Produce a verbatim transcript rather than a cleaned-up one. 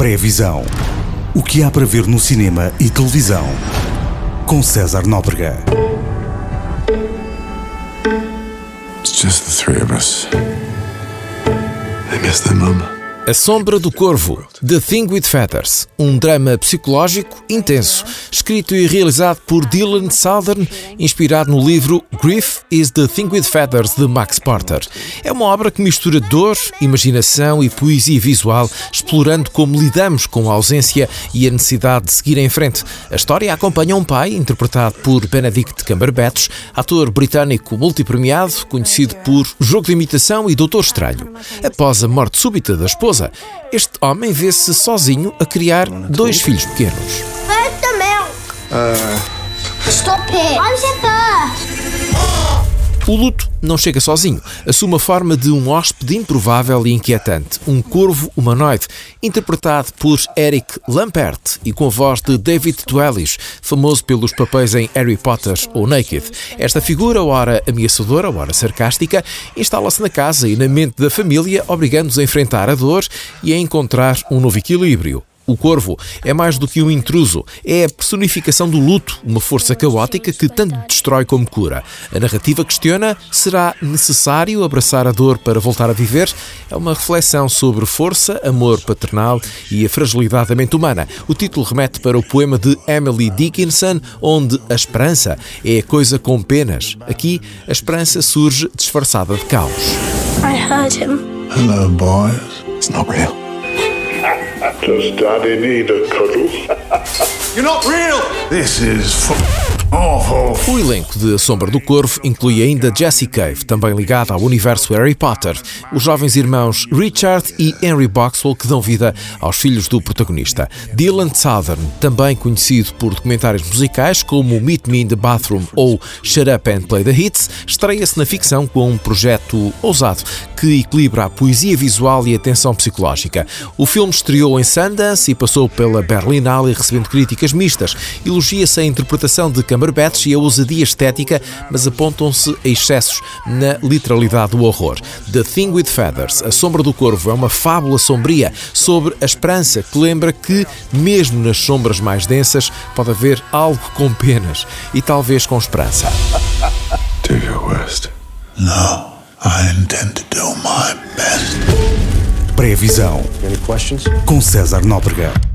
Pré-visão. O que há para ver no cinema e televisão. Com César Nóbrega. It's just the three of us. They miss their mum. A Sombra do Corvo, The Thing with Feathers, um drama psicológico intenso, escrito e realizado por Dylan Southern, inspirado no livro Grief is the Thing with Feathers, de Max Porter. É uma obra que mistura dor, imaginação e poesia visual, explorando como lidamos com a ausência e a necessidade de seguir em frente. A história acompanha um pai, interpretado por Benedict Cumberbatch, ator britânico multipremiado, conhecido por Jogo de Imitação e Doutor Estranho. Após a morte súbita da esposa, este homem vê-se sozinho a criar dois filhos pequenos. Where's the milk? Uh... Stop it! I'm first. O luto não chega sozinho. Assume a forma de um hóspede improvável e inquietante, um corvo humanoide, interpretado por Eric Lampert e com a voz de David Dwellish, famoso pelos papéis em Harry Potter ou Naked. Esta figura, ora ameaçadora, ora sarcástica, instala-se na casa e na mente da família, obrigando-os a enfrentar a dor e a encontrar um novo equilíbrio. O corvo é mais do que um intruso, é a personificação do luto, uma força caótica que tanto destrói como cura. A narrativa questiona: será necessário abraçar a dor para voltar a viver? É uma reflexão sobre força, amor paternal e a fragilidade da mente humana. O título remete para o poema de Emily Dickinson, onde a esperança é a coisa com penas. Aqui, a esperança surge disfarçada de caos. I heard him. Hello, boys. It's not real. Does Daddy need a cuddle? You're not real! This is f- awful. O elenco de A Sombra do Corvo inclui ainda Jessie Cave, também ligada ao universo Harry Potter, os jovens irmãos Richard e Henry Boxwell, que dão vida aos filhos do protagonista. Dylan Southern, também conhecido por documentários musicais como Meet Me in the Bathroom ou Shut Up and Play the Hits, estreia-se na ficção com um projeto ousado que equilibra a poesia visual e a tensão psicológica. O filme estreou em Sundance e passou pela Berlinale, recebendo críticas mistas. Elogia-se a interpretação de Cumberbatch e a ousadia estética, mas apontam-se a excessos na literalidade do horror. The Thing with Feathers, A Sombra do Corvo, é uma fábula sombria sobre a esperança que lembra que, mesmo nas sombras mais densas, pode haver algo com penas e talvez com esperança. Do your worst. No, I intend to do my best. Pré-visão. Any questions? Com César Nóbrega.